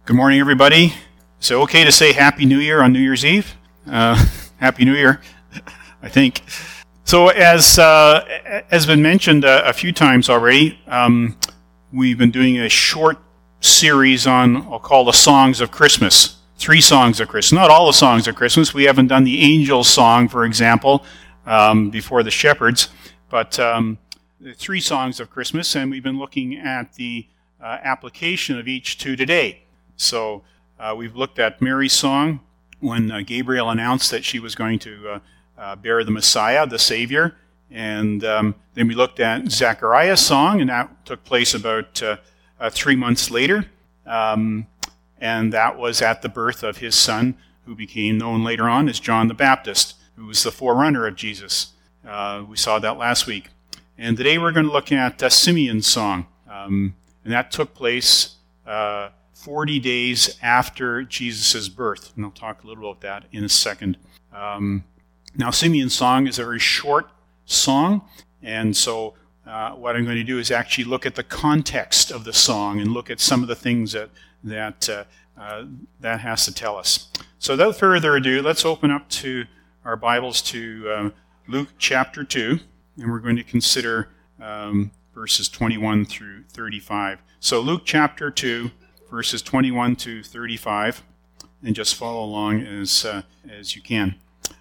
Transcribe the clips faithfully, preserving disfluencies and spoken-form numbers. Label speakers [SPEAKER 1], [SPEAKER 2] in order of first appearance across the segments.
[SPEAKER 1] Good morning, everybody. Is it okay to say Happy New Year on New Year's Eve? Uh, Happy New Year, I think. So as uh, has been mentioned a, a few times already, um, we've been doing a short series on, I'll call the Songs of Christmas. Three songs of Christmas. Not all the songs of Christmas. We haven't done the Angels song, for example, um, before the Shepherds, but um, the three songs of Christmas, and we've been looking at the uh, application of each to today. So uh, we've looked at Mary's song when uh, Gabriel announced that she was going to uh, uh, bear the Messiah, the Savior. And um, then we looked at Zechariah's song, and that took place about uh, uh, three months later. Um, and that was at the birth of his son, who became known later on as John the Baptist, who was the forerunner of Jesus. Uh, we saw that last week. And today we're going to look at uh, Simeon's song. Um, and that took place Uh, forty days after Jesus' birth. And I'll talk a little about that in a second. Um, now, Simeon's song is a very short song, and so uh, what I'm going to do is actually look at the context of the song and look at some of the things that that uh, uh, that has to tell us. So without further ado, let's open up to our Bibles to uh, Luke chapter two, and we're going to consider um, verses twenty-one through thirty-five. So Luke chapter two, verses twenty-one to thirty-five, and just follow along as uh, as you can.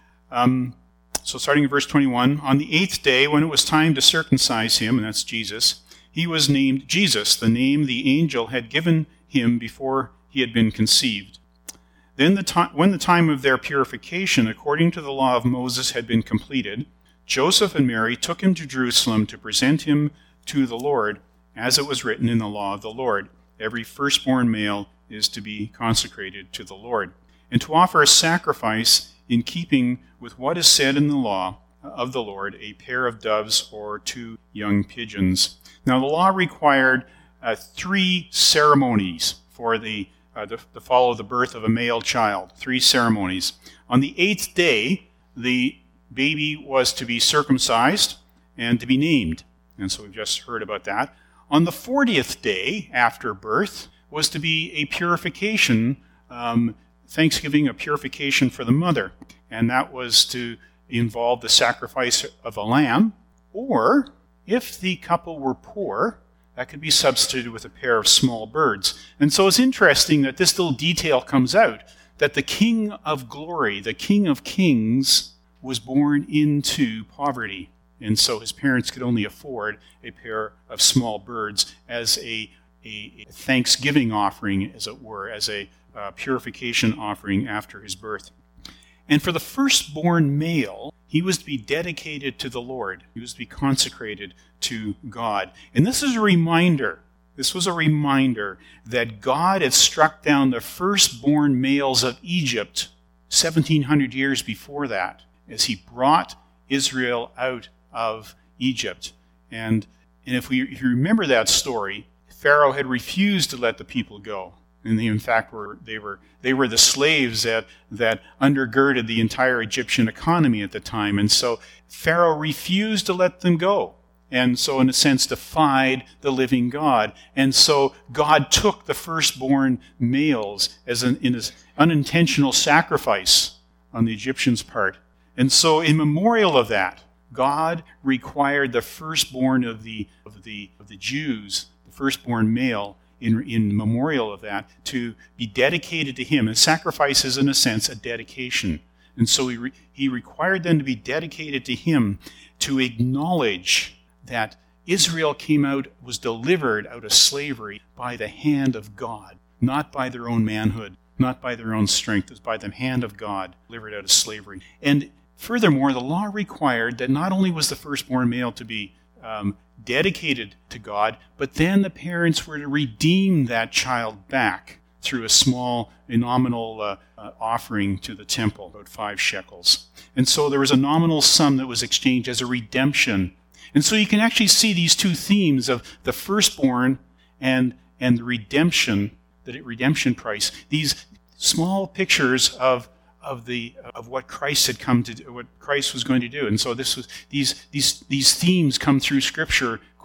[SPEAKER 1] Um, so starting in verse twenty-one, on the eighth day, when it was time to circumcise him, and that's Jesus, he was named Jesus, the name the angel had given him before he had been conceived. Then the time, when the time of their purification, according to the law of Moses, had been completed, Joseph and Mary took him to Jerusalem to present him to the Lord, as it was written in the law of the Lord. Every firstborn male is to be consecrated to the Lord, and to offer a sacrifice in keeping with what is said in the law of the Lord, a pair of doves or two young pigeons. Now, the law required uh, three ceremonies for the uh, to, to follow the birth of a male child. Three ceremonies. On the eighth day, the baby was to be circumcised and to be named, and so we've just heard about that. On the fortieth day after birth was to be a purification, um, Thanksgiving, a purification for the mother. And that was to involve the sacrifice of a lamb, or if the couple were poor, that could be substituted with a pair of small birds. And so it's interesting that this little detail comes out, that the King of Glory, the King of Kings, was born into poverty. And so his parents could only afford a pair of small birds as a, a thanksgiving offering, as it were, as a uh, purification offering after his birth. And for the firstborn male, he was to be dedicated to the Lord. He was to be consecrated to God. And this is a reminder, this was a reminder that God had struck down the firstborn males of Egypt seventeen hundred years before that, as he brought Israel out of Egypt. And and if we if you remember that story, Pharaoh had refused to let the people go. And they, in fact, were they were they were the slaves that that undergirded the entire Egyptian economy at the time. And so Pharaoh refused to let them go. And so, in a sense, defied the living God. And so God took the firstborn males as an in his unintentional sacrifice on the Egyptians' part. And so, in memorial of that, God required the firstborn of the of the of the Jews, the firstborn male, in in memorial of that, to be dedicated to him. And sacrifice is, in a sense, a dedication. And so he re, he required them to be dedicated to him, to acknowledge that Israel came out, was delivered out of slavery by the hand of God, not by their own manhood, not by their own strength. It was by the hand of God, delivered out of slavery. And furthermore, the law required that not only was the firstborn male to be um, dedicated to God, but then the parents were to redeem that child back through a small, a nominal uh, uh, offering to the temple, about five shekels. And so there was a nominal sum that was exchanged as a redemption. And so you can actually see these two themes of the firstborn and and the redemption, the redemption price. These small pictures of of the of what Christ had come to do, what Christ was going to do. And so this was these these these themes come through Scripture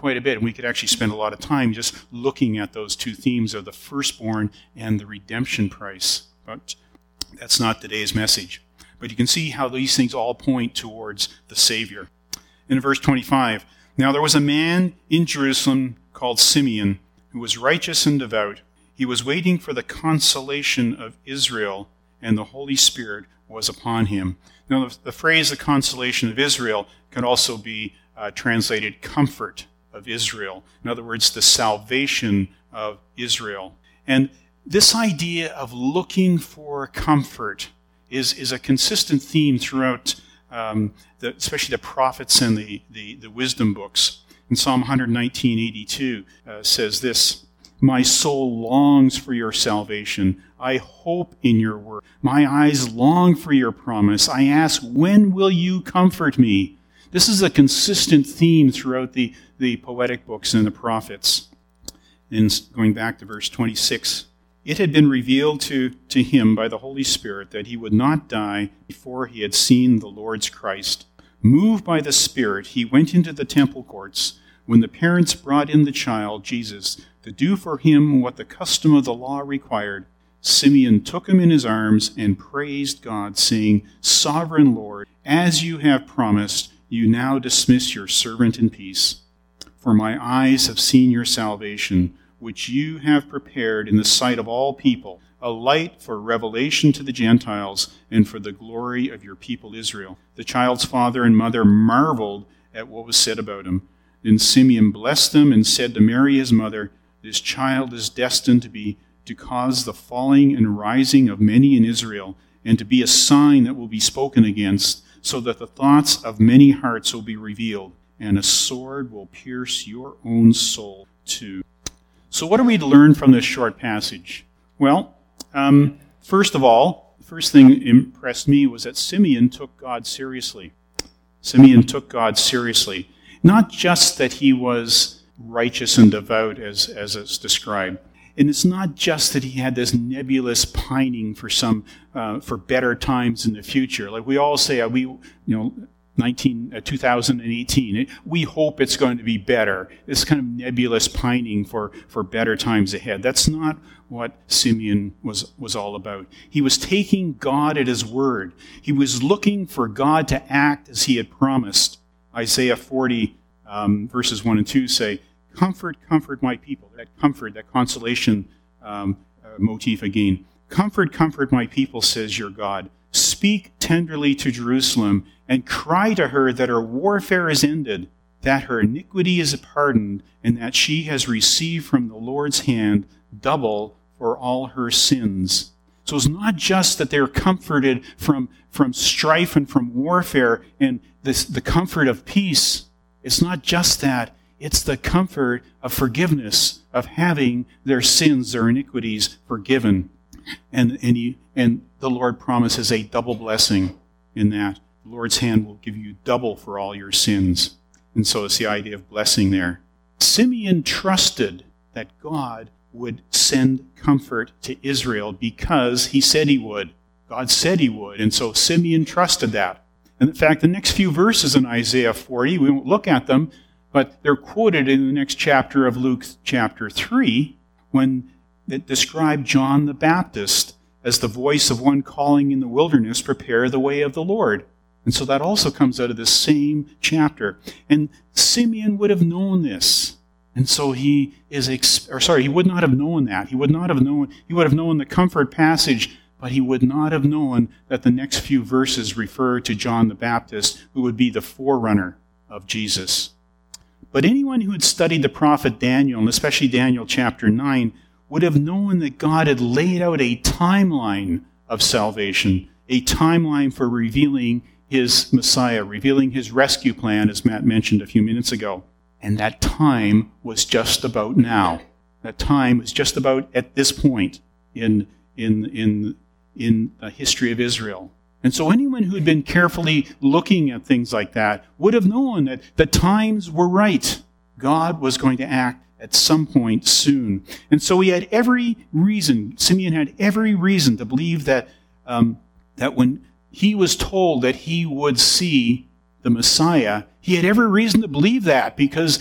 [SPEAKER 1] quite a bit. And we could actually spend a lot of time just looking at those two themes of the firstborn and the redemption price. But that's not today's message. But you can see how these things all point towards the Savior. In verse twenty-five, now there was a man in Jerusalem called Simeon, who was righteous and devout. He was waiting for the consolation of Israel, and the Holy Spirit was upon him. Now, the, the phrase the consolation of Israel can also be uh, translated comfort of Israel. In other words, the salvation of Israel. And this idea of looking for comfort is, is a consistent theme throughout, um, the, especially the prophets and the, the, the wisdom books. In Psalm one nineteen eighty-two uh, says this, my soul longs for your salvation. I hope in your word. My eyes long for your promise. I ask, when will you comfort me? This is a consistent theme throughout the, the poetic books and the prophets. And going back to verse twenty-six, it had been revealed to, to him by the Holy Spirit that he would not die before he had seen the Lord's Christ. Moved by the Spirit, he went into the temple courts. When the parents brought in the child, Jesus, to do for him what the custom of the law required, Simeon took him in his arms and praised God, saying, Sovereign Lord, as you have promised, you now dismiss your servant in peace. For my eyes have seen your salvation, which you have prepared in the sight of all people, a light for revelation to the Gentiles and for the glory of your people Israel. The child's father and mother marveled at what was said about him. Then Simeon blessed them and said to Mary his mother, this child is destined to be to cause the falling and rising of many in Israel, and to be a sign that will be spoken against, so that the thoughts of many hearts will be revealed, and a sword will pierce your own soul too. So what are we to learn from this short passage? Well, um, first of all, the first thing that impressed me was that Simeon took God seriously. Simeon took God seriously. Not just that he was righteous and devout, as, as it's described. And it's not just that he had this nebulous pining for some uh, for better times in the future. Like we all say, uh, we you know, nineteen, uh, two thousand eighteen, we hope it's going to be better. This kind of nebulous pining for, for better times ahead. That's not what Simeon was, was all about. He was taking God at his word. He was looking for God to act as he had promised. Isaiah forty, um, verses one and two say, comfort, comfort my people. That comfort, that consolation um, uh, motif again. Comfort, comfort my people, says your God. Speak tenderly to Jerusalem and cry to her that her warfare is ended, that her iniquity is pardoned, and that she has received from the Lord's hand double for all her sins. So it's not just that they're comforted from, from strife and from warfare and this, the comfort of peace. It's not just that. It's the comfort of forgiveness, of having their sins, their iniquities forgiven. And, and, he, and the Lord promises a double blessing in that. The Lord's hand will give you double for all your sins. And so it's the idea of blessing there. Simeon trusted that God would send comfort to Israel because he said he would. God said he would. And so Simeon trusted that. And in fact, the next few verses in Isaiah forty, we won't look at them, but they're quoted in the next chapter of Luke chapter three, when it described John the Baptist as the voice of one calling in the wilderness, prepare the way of the Lord. And so that also comes out of this same chapter. And Simeon would have known this. And so he is, ex- or sorry, he would not have known that. He would not have known, he would have known the comfort passage, but he would not have known that the next few verses refer to John the Baptist, who would be the forerunner of Jesus. But anyone who had studied the prophet Daniel, and especially Daniel chapter nine, would have known that God had laid out a timeline of salvation, a timeline for revealing his Messiah, revealing his rescue plan, as Matt mentioned a few minutes ago. And that time was just about now. That time was just about at this point in, in, in, in the history of Israel. And so anyone who had been carefully looking at things like that would have known that the times were right. God was going to act at some point soon. And so he had every reason, Simeon had every reason to believe that, um, that when he was told that he would see the Messiah, he had every reason to believe that, because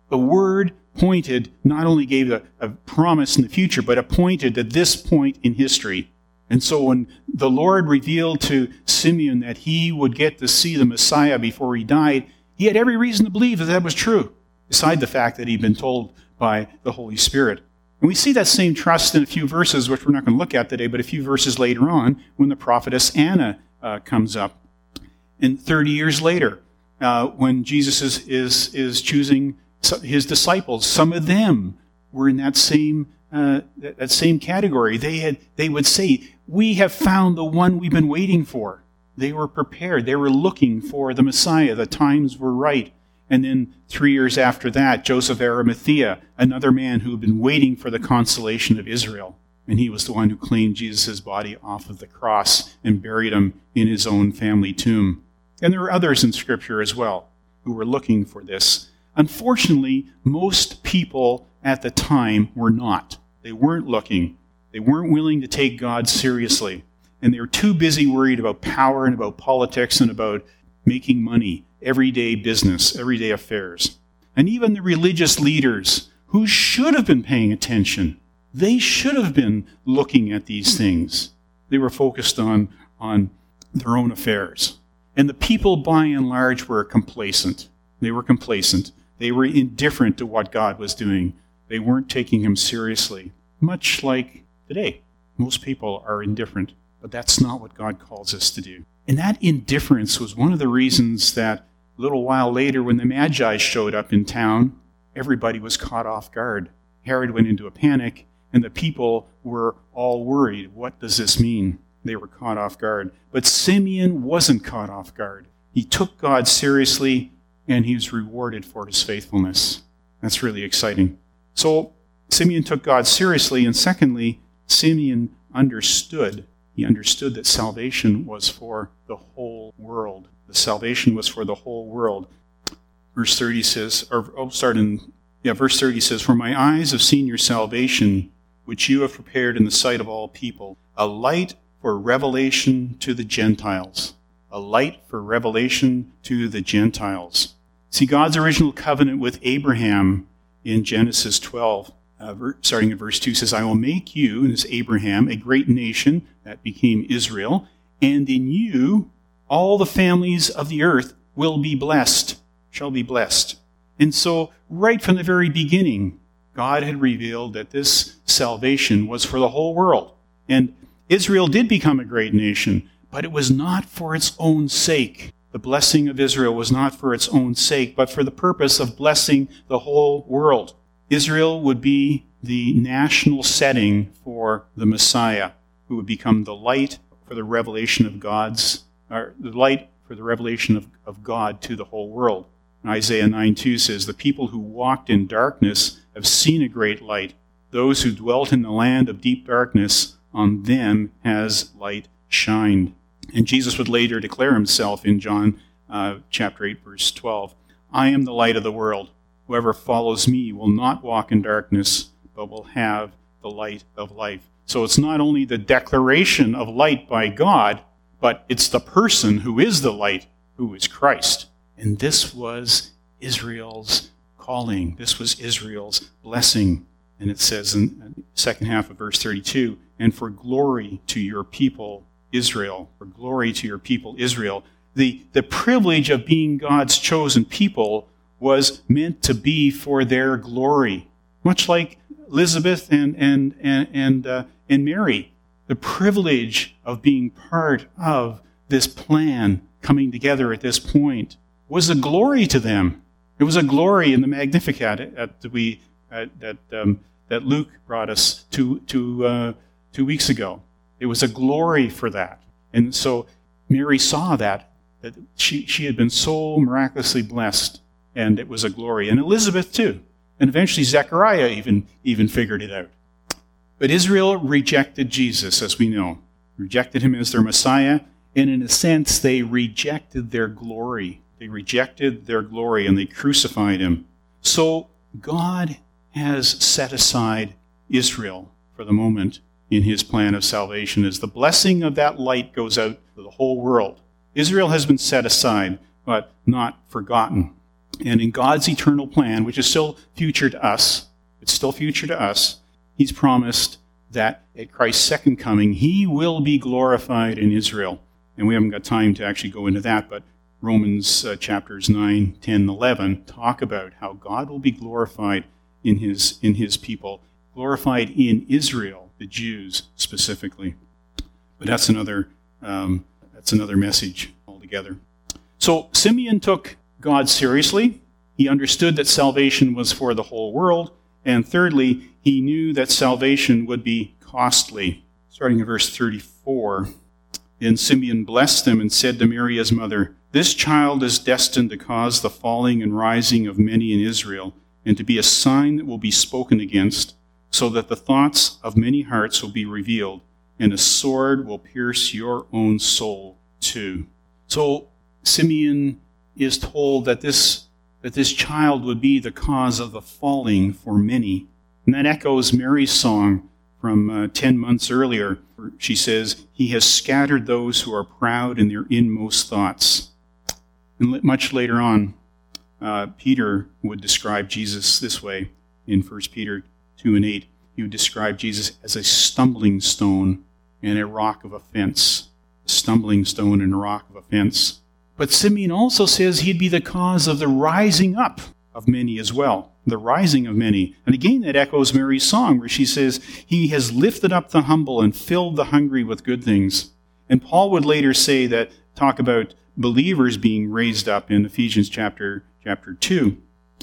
[SPEAKER 1] The Word pointed, not only gave a, a promise in the future, but it pointed to this point in history. And so when the Lord revealed to Simeon that he would get to see the Messiah before he died, he had every reason to believe that that was true, beside the fact that he'd been told by the Holy Spirit. And we see that same trust in a few verses, which we're not going to look at today, but a few verses later on when the prophetess Anna uh, comes up. And thirty years later, uh, when Jesus is, is, is choosing his disciples, some of them were in that same uh, that, that same category. They had they would say, "We have found the one we've been waiting for." They were prepared. They were looking for the Messiah. The times were right. And then three years after that, Joseph Arimathea, another man who had been waiting for the consolation of Israel. And he was the one who claimed Jesus' body off of the cross and buried him in his own family tomb. And there were others in Scripture as well who were looking for this. Unfortunately, most people at the time were not. They weren't looking. They weren't willing to take God seriously. And they were too busy worried about power and about politics and about making money, everyday business, everyday affairs. And even the religious leaders who should have been paying attention, they should have been looking at these things. They were focused on, on their own affairs. And the people, by and large, were complacent. They were complacent. They were indifferent to what God was doing. They weren't taking him seriously. Much like today. Most people are indifferent, but that's not what God calls us to do. And that indifference was one of the reasons that a little while later when the Magi showed up in town, everybody was caught off guard. Herod went into a panic, and the people were all worried. What does this mean? They were caught off guard. But Simeon wasn't caught off guard. He took God seriously, and he was rewarded for his faithfulness. That's really exciting. So Simeon took God seriously, and secondly, Simeon understood. He understood that salvation was for the whole world. The salvation was for the whole world. Verse thirty says, or I'll start in, yeah, verse thirty says, "For my eyes have seen your salvation, which you have prepared in the sight of all people, a light for revelation to the Gentiles." A light for revelation to the Gentiles. See, God's original covenant with Abraham in Genesis twelve, uh, starting at verse two, says, "I will make you," and this Abraham, "a great nation," that became Israel, "and in you all the families of the earth will be blessed, shall be blessed." And so, right from the very beginning, God had revealed that this salvation was for the whole world. And Israel did become a great nation, but it was not for its own sake. The blessing of Israel was not for its own sake, but for the purpose of blessing the whole world. Israel would be the national setting for the Messiah, who would become the light for the revelation of God's, or the light for the revelation of, of God to the whole world. Isaiah nine two says, "The people who walked in darkness have seen a great light. Those who dwelt in the land of deep darkness, on them has light shined." And Jesus would later declare himself in John uh, chapter eight, verse twelve, "I am the light of the world. Whoever follows me will not walk in darkness, but will have the light of life." So it's not only the declaration of light by God, but it's the person who is the light, who is Christ. And this was Israel's calling. This was Israel's blessing. And it says in the second half of verse thirty-two, "And for glory to your people, Israel," for glory to your people, Israel. The, the privilege of being God's chosen people was meant to be for their glory. Much like Elizabeth and, and, and, and, uh, and Mary. The privilege of being part of this plan coming together at this point was a glory to them. It was a glory in the Magnificat that we uh, that um, that Luke brought us two two uh, two weeks ago. It was a glory for that, and so Mary saw that that she she had been so miraculously blessed, and it was a glory. And Elizabeth too, and eventually Zechariah even even figured it out. But Israel rejected Jesus, as we know, rejected him as their Messiah, and in a sense they rejected their glory. They rejected their glory and they crucified him. So God has set aside Israel for the moment in his plan of salvation as the blessing of that light goes out to the whole world. Israel has been set aside, but not forgotten. And in God's eternal plan, which is still future to us, it's still future to us, he's promised that at Christ's second coming, he will be glorified in Israel. And we haven't got time to actually go into that, but Romans uh, chapters nine, ten, eleven talk about how God will be glorified in his in his people, glorified in Israel, the Jews specifically. But that's another um, that's another message altogether. So Simeon took God seriously. He understood that salvation was for the whole world. And thirdly, he knew that salvation would be costly. Starting in verse thirty-four, then Simeon blessed them and said to Mary his mother, "This child is destined to cause the falling and rising of many in Israel, and to be a sign that will be spoken against, so that the thoughts of many hearts will be revealed, and a sword will pierce your own soul too." So Simeon is told that this that this child would be the cause of the falling for many. And that echoes Mary's song from uh, ten months earlier. Where she says, "He has scattered those who are proud in their inmost thoughts." And much later on, uh, Peter would describe Jesus this way in First Peter two and eight. He would describe Jesus as a stumbling stone and a rock of offense. A stumbling stone and a rock of offense. But Simeon also says he'd be the cause of the rising up of many as well. The rising of many. And again, that echoes Mary's song where she says, "He has lifted up the humble and filled the hungry with good things." And Paul would later say that, talk about believers being raised up in Ephesians chapter, chapter two.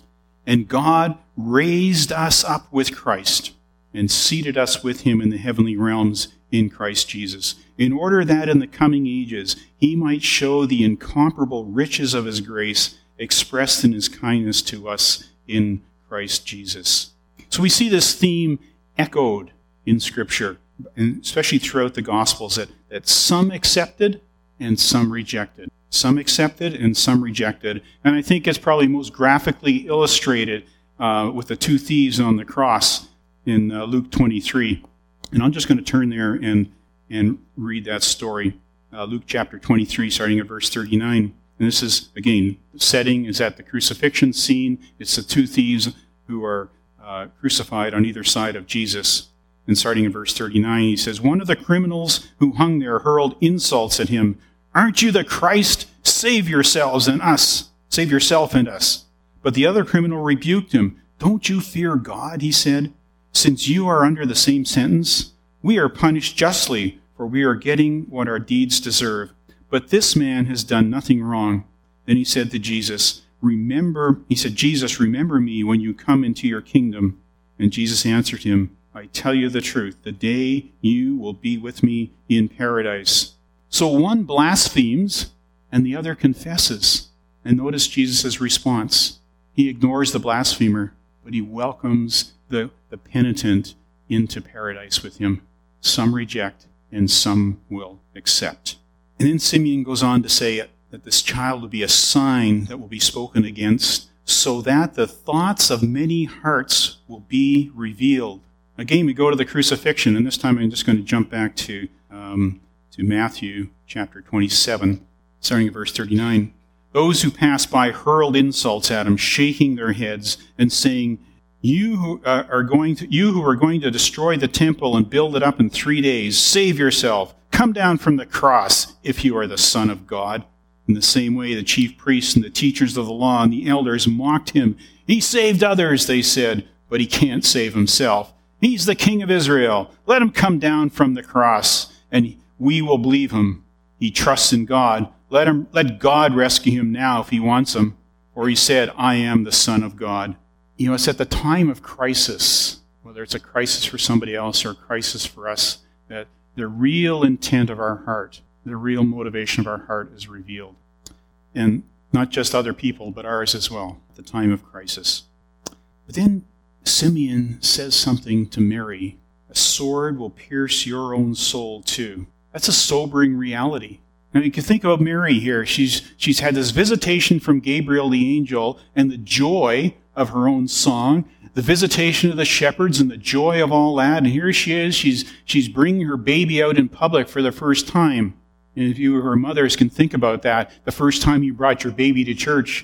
[SPEAKER 1] "And God raised us up with Christ and seated us with him in the heavenly realms in Christ Jesus, in order that in the coming ages he might show the incomparable riches of his grace expressed in his kindness to us in Christ Jesus." So we see this theme echoed in Scripture, and especially throughout the Gospels, that, that some accepted and some rejected. Some accepted and some rejected. And I think it's probably most graphically illustrated uh, with the two thieves on the cross in uh, Luke twenty-three. And I'm just going to turn there and, and read that story. Uh, Luke chapter twenty-three, starting at verse thirty-nine. And this is, again, the setting is at the crucifixion scene. It's the two thieves who are uh, crucified on either side of Jesus. And starting in verse thirty-nine, he says, "One of the criminals who hung there hurled insults at him. 'Aren't you the Christ? Save yourselves and us. Save yourself and us.' But the other criminal rebuked him. 'Don't you fear God,' he said, 'since you are under the same sentence? We are punished justly, for we are getting what our deeds deserve. But this man has done nothing wrong.' Then he said to Jesus, 'Remember,' he said, 'Jesus, remember me when you come into your kingdom.' And Jesus answered him, 'I tell you the truth, the day you will be with me in paradise.'" So one blasphemes and the other confesses. And notice Jesus' response. He ignores the blasphemer, but he welcomes the, the penitent into paradise with him. Some reject and some will accept. And then Simeon goes on to say that this child will be a sign that will be spoken against, so that the thoughts of many hearts will be revealed. Again, we go to the crucifixion, and this time I'm just going to jump back to, um, to Matthew chapter twenty-seven, starting at verse thirty-nine. "Those who passed by hurled insults at him, shaking their heads and saying, You who uh, are going to, you who are going to destroy the temple and build it up in three days, save yourself. Come down from the cross if you are the Son of God." In the same way, the chief priests and the teachers of the law and the elders mocked him. "He saved others," they said, "but he can't save himself. He's the King of Israel. Let him come down from the cross, and we will believe him. He trusts in God. Let him, let God rescue him now if he wants him. For he said, 'I am the Son of God.'" You know, it's at the time of crisis, whether it's a crisis for somebody else or a crisis for us, that the real intent of our heart, the real motivation of our heart is revealed. And not just other people, but ours as well, at the time of crisis. But then Simeon says something to Mary. "A sword will pierce your own soul too." That's a sobering reality. Now you can think about Mary here. She's, she's had this visitation from Gabriel the angel and the joy of her own song, the visitation of the shepherds and the joy of all that. And here she is, she's, she's bringing her baby out in public for the first time. And if you or her mothers can think about that, the first time you brought your baby to church,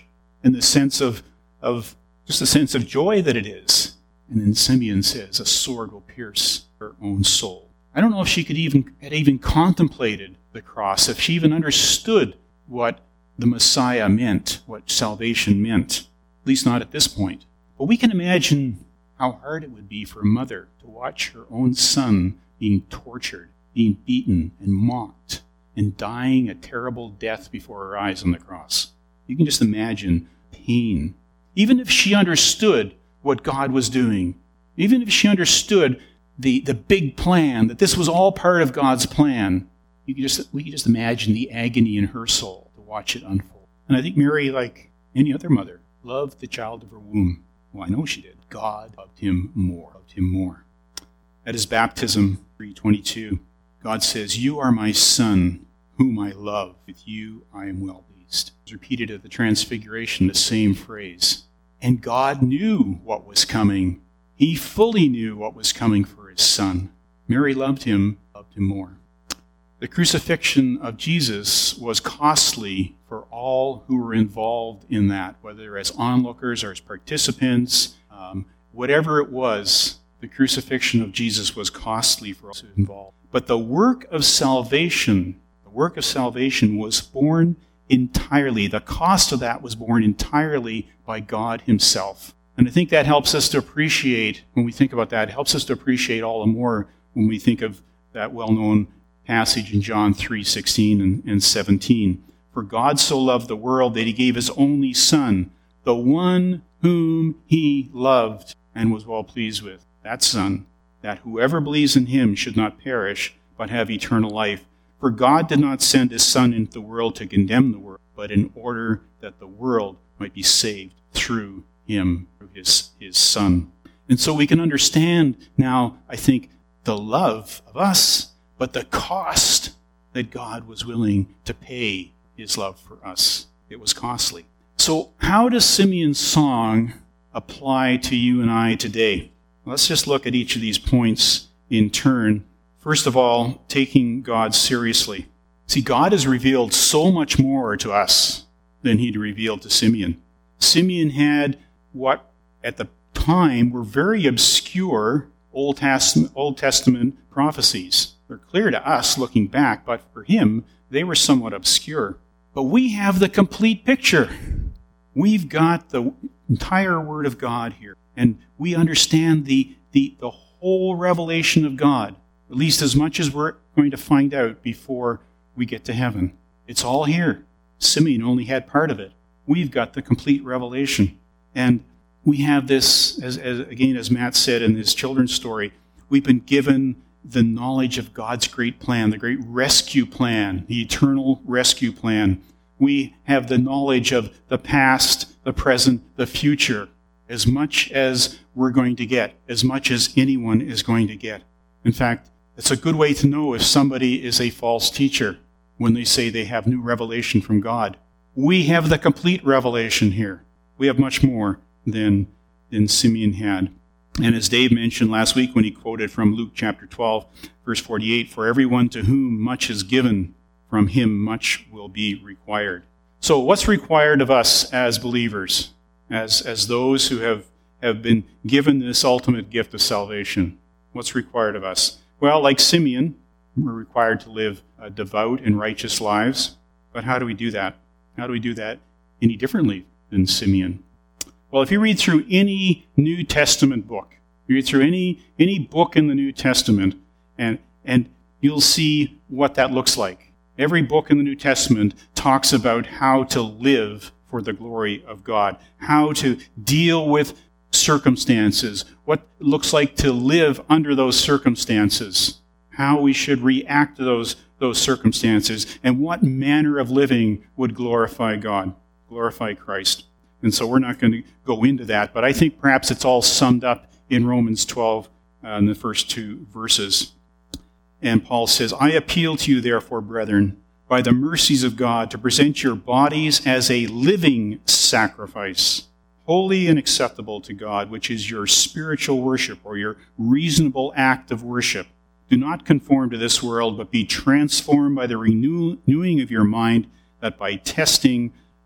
[SPEAKER 1] and the sense of, of just the sense of joy that it is. And then Simeon says, a sword will pierce her own soul. I don't know if she could even had even contemplated the cross, if she even understood what the Messiah meant, what salvation meant, at least not at this point. But we can imagine how hard it would be for a mother to watch her own son being tortured, being beaten and mocked, and dying a terrible death before her eyes on the cross. You can just imagine pain. Even if she understood what God was doing, even if she understood the, the big plan, that this was all part of God's plan, you can just we can just imagine the agony in her soul to watch it unfold. And I think Mary, like any other mother, loved the child of her womb. Well, I know she did. God loved him more, loved him more. At his baptism, three twenty-two, God says, "You are my son, whom I love. With you I am well pleased." It's repeated at the Transfiguration, the same phrase. And God knew what was coming. He fully knew what was coming for his son. Mary loved him, loved him more. The crucifixion of Jesus was costly for all who were involved in that, whether as onlookers or as participants, um, whatever it was, the crucifixion of Jesus was costly for all involved. But the work of salvation, the work of salvation was borne entirely. The cost of that was borne entirely by God himself. And I think that helps us to appreciate, when we think about that, it helps us to appreciate all the more when we think of that well-known passage in John three sixteen and, and seventeen. "For God so loved the world that he gave his only Son, the one whom he loved and was well pleased with." That Son, that whoever believes in him should not perish, but have eternal life. For God did not send his Son into the world to condemn the world, but in order that the world might be saved through him, through his, his Son. And so we can understand now, I think, the love of us, but the cost that God was willing to pay his love for us. It was costly. So how does Simeon's song apply to you and I today? Let's just look at each of these points in turn. First of all, taking God seriously. See, God has revealed so much more to us than he'd revealed to Simeon. Simeon had what at the time were very obscure Old Testament, Old Testament prophecies. They're clear to us looking back, but for him, they were somewhat obscure. But we have the complete picture. We've got the entire Word of God here, and we understand the, the, the whole revelation of God, at least as much as we're going to find out before we get to heaven. It's all here. Simeon only had part of it. We've got the complete revelation. And we have this, as, as again, as Matt said in his children's story, we've been given the knowledge of God's great plan, the great rescue plan, the eternal rescue plan. We have the knowledge of the past, the present, the future, as much as we're going to get, as much as anyone is going to get. In fact, it's a good way to know if somebody is a false teacher when they say they have new revelation from God. We have the complete revelation here. We have much more than, than Simeon had. And as Dave mentioned last week when he quoted from Luke chapter twelve, verse forty-eight, "For everyone to whom much is given, from him much will be required." So what's required of us as believers, as, as those who have, have been given this ultimate gift of salvation? What's required of us? Well, like Simeon, we're required to live uh, devout and righteous lives. But how do we do that? How do we do that any differently than Simeon? Well, if you read through any New Testament book, you read through any any book in the New Testament, and and you'll see what that looks like. Every book in the New Testament talks about how to live for the glory of God, how to deal with circumstances, what it looks like to live under those circumstances, how we should react to those, those circumstances, and what manner of living would glorify God, glorify Christ. And so we're not going to go into that, but I think perhaps it's all summed up in Romans twelve, uh, in the first two verses. And Paul says, "I appeal to you, therefore, brethren, by the mercies of God, to present your bodies as a living sacrifice, holy and acceptable to God, which is your spiritual worship, or your reasonable act of worship. Do not conform to this world, but be transformed by the renewing of your mind, that by testing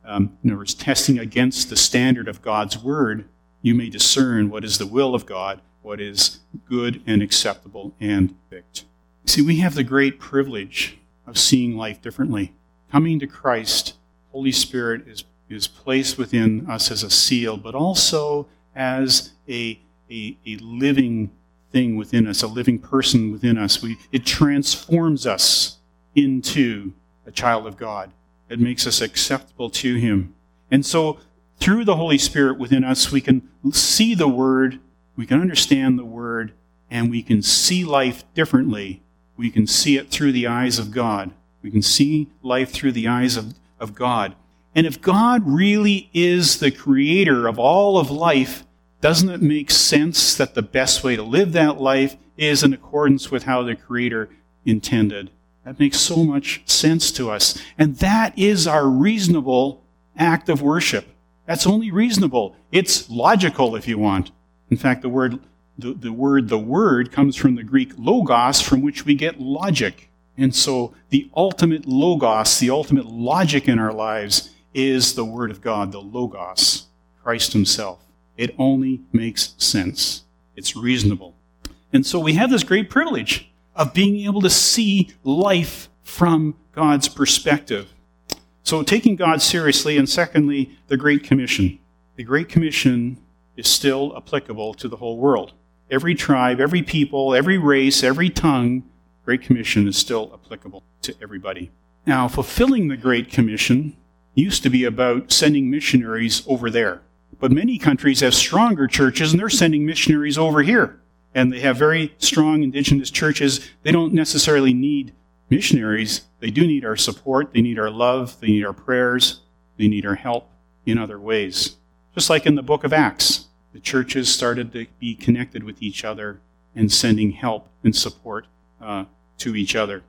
[SPEAKER 1] um, in other words, testing against the standard of God's word, you may discern what is the will of God, what is good and acceptable and perfect. See, we have the great privilege of seeing life differently. Coming to Christ, Holy Spirit is, is placed within us as a seal, but also as a, a, a living thing within us, a living person within us. We, it transforms us into a child of God. It makes us acceptable to him. And so through the Holy Spirit within us, we can see the Word, we can understand the Word, and we can see life differently. We can see it through the eyes of God. We can see life through the eyes of, of God. And if God really is the creator of all of life, doesn't it make sense that the best way to live that life is in accordance with how the Creator intended? That makes so much sense to us. And that is our reasonable act of worship. That's only reasonable. It's logical, if you want. In fact, the word the, the word the word comes from the Greek logos, from which we get logic. And so the ultimate logos, the ultimate logic in our lives is the Word of God, the logos, Christ himself. It only makes sense. It's reasonable. And so we have this great privilege of being able to see life from God's perspective. So taking God seriously, and secondly, the Great Commission. The Great Commission is still applicable to the whole world. Every tribe, every people, every race, every tongue, Great Commission is still applicable to everybody. Now, fulfilling the Great Commission used to be about sending missionaries over there. But many countries have stronger churches, and they're sending missionaries over here. And they have very strong indigenous churches. They don't necessarily need missionaries. They do need our support. They need our love. They need our prayers. They need our help in other ways. Just like in the book of Acts, the churches started to be connected with each other and sending help and support uh, to each other.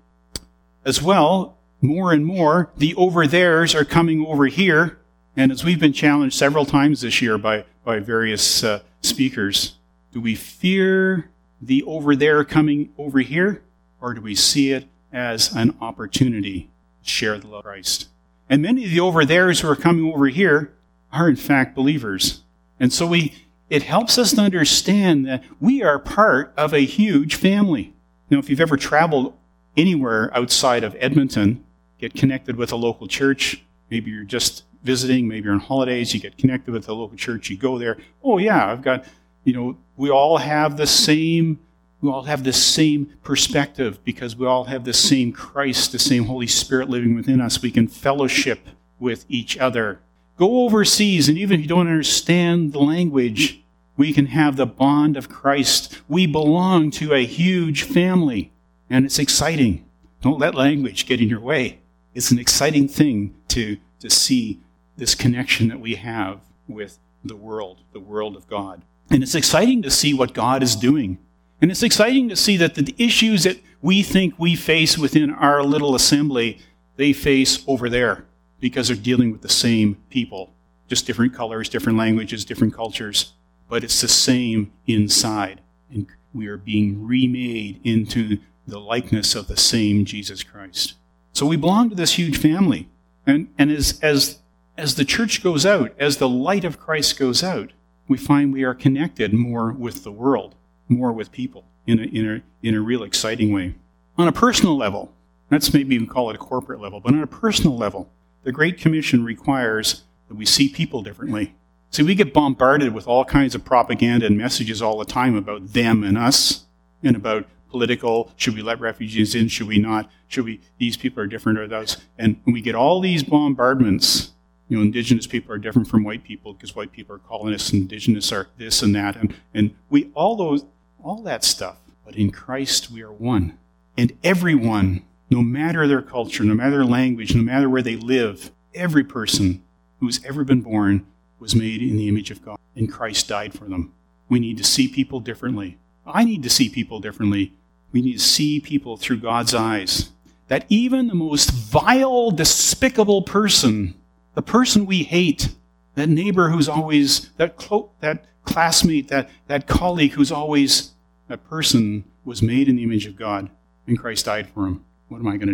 [SPEAKER 1] As well, more and more, the over-theres are coming over here. And as we've been challenged several times this year by, by various uh, speakers, do we fear the over there coming over here, or do we see it as an opportunity to share the love of Christ? And many of the over theres who are coming over here are in fact believers. And so we it helps us to understand that we are part of a huge family. Now, if you've ever traveled anywhere outside of Edmonton, get connected with a local church, maybe you're just visiting, maybe you're on holidays, you get connected with a local church, you go there, oh yeah, I've got, you know, we all have the same, we all have the same perspective because we all have the same Christ, the same Holy Spirit living within us. We can fellowship with each other. Go overseas, and even if you don't understand the language, we can have the bond of Christ. We belong to a huge family, and it's exciting. Don't let language get in your way. It's an exciting thing to, to see this connection that we have with the world, the world of God. And it's exciting to see what God is doing. And it's exciting to see that the issues that we think we face within our little assembly, they face over there because they're dealing with the same people. Just different colors, different languages, different cultures. But it's the same inside. And we are being remade into the likeness of the same Jesus Christ. So we belong to this huge family. And, and as, as, as the church goes out, as the light of Christ goes out, we find we are connected more with the world, more with people in a, in a, in a real exciting way. On a personal level, let's maybe even call it a corporate level, but on a personal level, the Great Commission requires that we see people differently. See, we get bombarded with all kinds of propaganda and messages all the time about them and us, and about political, should we let refugees in, should we not, should we, these people are different or those, and we get all these bombardments. You know, indigenous people are different from white people because white people are colonists and indigenous are this and that, and, and we, all those, all that stuff. But in Christ we are one. And everyone, no matter their culture, no matter their language, no matter where they live, every person who's ever been born was made in the image of God, and Christ died for them. We need to see people differently. I need to see people differently. We need to see people through God's eyes. That even the most vile, despicable person, the person we hate, that neighbor who's always, that clo- that classmate, that, that colleague who's always, that person was made in the image of God, and Christ died for him. What am I going to do about it?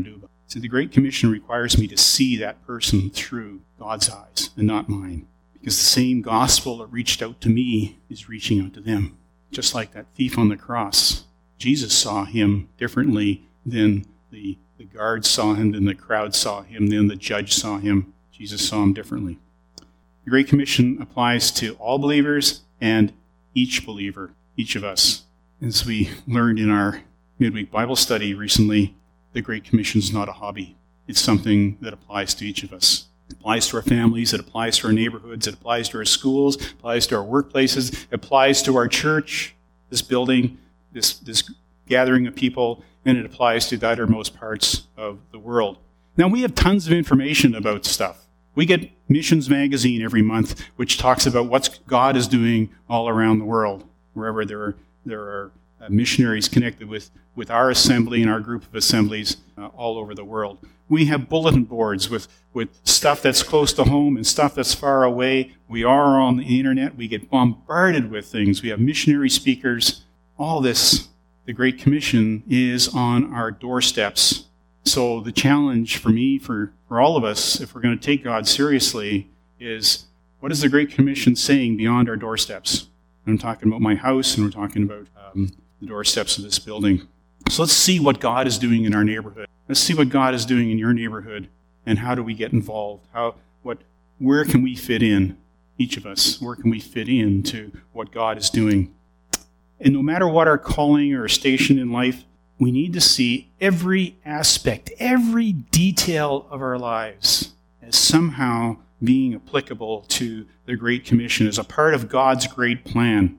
[SPEAKER 1] See, the Great Commission requires me to see that person through God's eyes and not mine. Because the same gospel that reached out to me is reaching out to them. Just like that thief on the cross. Jesus saw him differently than the, the guards saw him, than the crowd saw him, than the judge saw him. Jesus saw him differently. The Great Commission applies to all believers and each believer, each of us. As we learned in our midweek Bible study recently, the Great Commission is not a hobby. It's something that applies to each of us. It applies to our families, it applies to our neighborhoods, it applies to our schools, it applies to our workplaces, it applies to our church, this building, this, this gathering of people, and it applies to the uttermost parts of the world. Now, we have tons of information about stuff. We get Missions Magazine every month, which talks about what God is doing all around the world, wherever there are, there are uh, missionaries connected with, with our assembly and our group of assemblies uh, all over the world. We have bulletin boards with, with stuff that's close to home and stuff that's far away. We are on the internet. We get bombarded with things. We have missionary speakers. All this, the Great Commission, is on our doorsteps. So the challenge for me, for, for all of us, if we're going to take God seriously, is what is the Great Commission saying beyond our doorsteps? I'm talking about my house, and we're talking about um, the doorsteps of this building. So let's see what God is doing in our neighborhood. Let's see what God is doing in your neighborhood, and how do we get involved? How, what, where can we fit in, each of us? Where can we fit in to what God is doing? And no matter what our calling or station in life, we need to see every aspect, every detail of our lives as somehow being applicable to the Great Commission, as a part of God's great plan.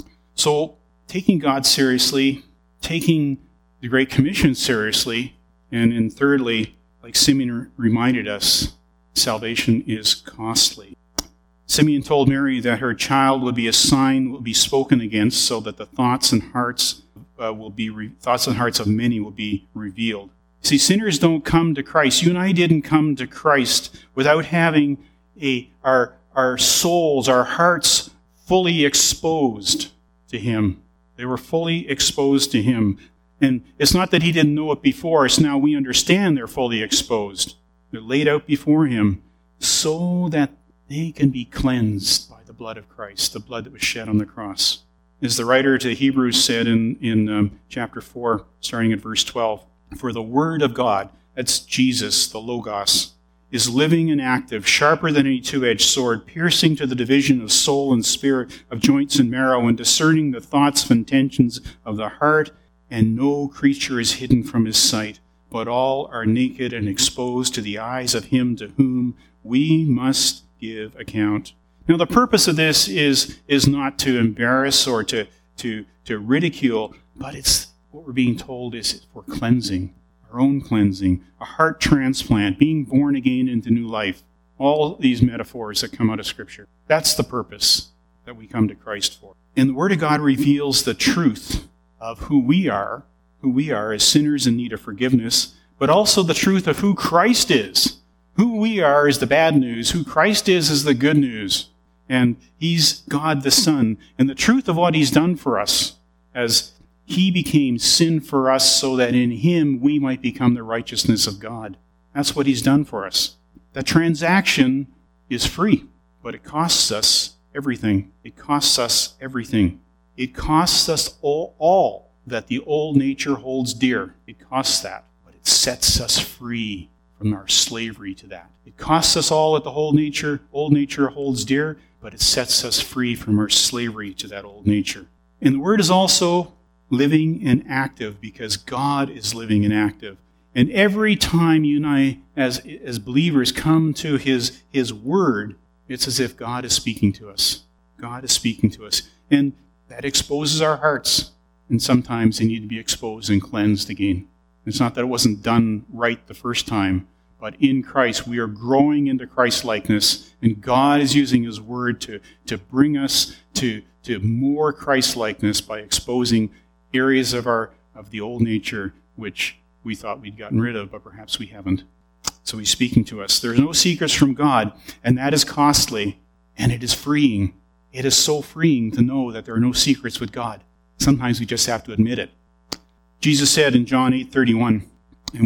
[SPEAKER 1] So, taking God seriously, taking the Great Commission seriously, and then thirdly, like Simeon reminded us, salvation is costly. Simeon told Mary that her child would be a sign, will be spoken against, so that the thoughts and hearts uh, will be re- thoughts and hearts of many will be revealed. See, sinners don't come to Christ. You and I didn't come to Christ without having a our our souls, our hearts fully exposed to Him. They were fully exposed to Him. And it's not that He didn't know it before. It's now we understand they're fully exposed. They're laid out before Him so that they can be cleansed by the blood of Christ, the blood that was shed on the cross. As the writer to Hebrews said in, in um, chapter four, starting at verse twelve, for the word of God, that's Jesus, the Logos, is living and active, sharper than any two-edged sword, piercing to the division of soul and spirit, of joints and marrow, and discerning the thoughts and intentions of the heart, and no creature is hidden from His sight, but all are naked and exposed to the eyes of Him to whom we must give account. Now, the purpose of this is, is not to embarrass or to, to, to ridicule, but it's what we're being told is for cleansing, our own cleansing, a heart transplant, being born again into new life. All these metaphors that come out of Scripture. That's the purpose that we come to Christ for. And the Word of God reveals the truth of who we are, who we are as sinners in need of forgiveness, but also the truth of who Christ is. Who we are is the bad news. Who Christ is is the good news. And He's God the Son. And the truth of what He's done for us as He became sin for us so that in Him we might become the righteousness of God. That's what He's done for us. The transaction is free, but it costs us everything. It costs us everything. It costs us all, all that the old nature holds dear. It costs that, but it sets us free from our slavery to that. It costs us all that the whole nature, old nature holds dear, but it sets us free from our slavery to that old nature. And the Word is also living and active because God is living and active. And every time you and I, as, as believers, come to His, His Word, it's as if God is speaking to us. God is speaking to us. And that exposes our hearts. And sometimes they need to be exposed and cleansed again. It's not that it wasn't done right the first time, but in Christ we are growing into Christ-likeness, and God is using His Word to, to bring us to, to more Christ-likeness by exposing areas of our of the old nature which we thought we'd gotten rid of, but perhaps we haven't. So He's speaking to us. There's no secrets from God, and that is costly, and it is freeing. It is so freeing to know that there are no secrets with God. Sometimes we just have to admit it. Jesus said in John eight thirty-one, and we'll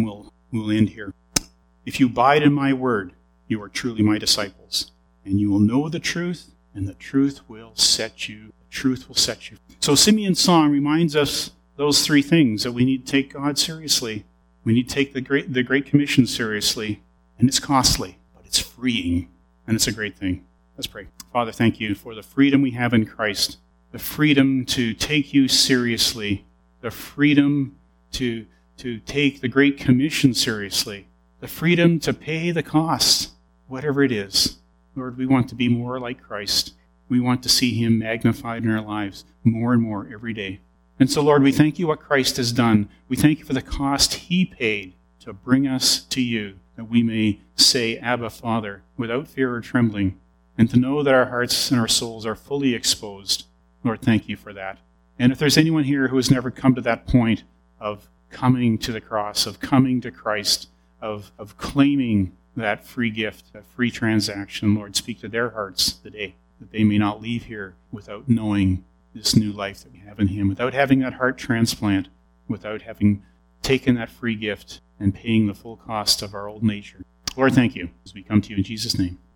[SPEAKER 1] we'll end here. If you abide in my word, you are truly my disciples, and you will know the truth, and the truth will set you. The truth will set you. So Simeon's song reminds us those three things, that we need to take God seriously. We need to take the Great, the Great Commission seriously, and it's costly, but it's freeing, and it's a great thing. Let's pray. Father, thank you for the freedom we have in Christ, the freedom to take you seriously, the freedom to, to take the Great Commission seriously, the freedom to pay the cost, whatever it is. Lord, we want to be more like Christ. We want to see him magnified in our lives more and more every day. And so, Lord, we thank you what Christ has done. We thank you for the cost he paid to bring us to you, that we may say, Abba, Father, without fear or trembling, and to know that our hearts and our souls are fully exposed. Lord, thank you for that. And if there's anyone here who has never come to that point of coming to the cross, of coming to Christ, of, of claiming that free gift, that free transaction, Lord, speak to their hearts today, that they may not leave here without knowing this new life that we have in him, without having that heart transplant, without having taken that free gift and paying the full cost of our old nature. Lord, thank you as we come to you in Jesus' name.